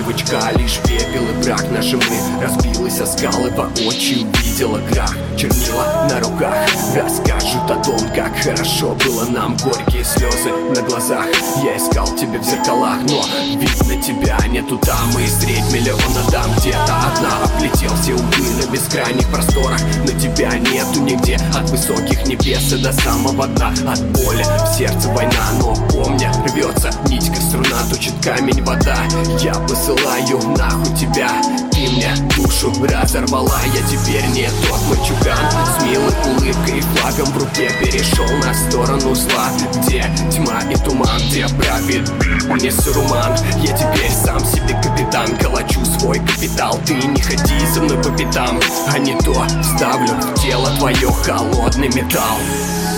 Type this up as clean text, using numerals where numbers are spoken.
девочка, лишь пепел и прах. Наши мы разбилась о скалы, воочию видела крах. Чернила на руках расскажут о том, как хорошо было нам. Горькие слезы на глазах, я искал тебя в зеркалах, но видно тебя нету там. И средь миллиона дам где-то одна. Облетел все углы на бескрайних просторах, но тебя нету нигде. От высоких небес и до самого дна. От боли в сердце война, но помня, рвется нить, как струна, точит камень вода. Я посылаю нахуй тебя, ты мне душу разорвала. Я теперь не тот мальчуган с милой улыбкой и флагом в руке. Перешел на сторону зла, где тьма и туман, где правит не сурман. Я теперь сам себе капитан, калачу свой капитал. Ты не ходи за мной по пятам, а не то ставлю в тело твое холодный металл.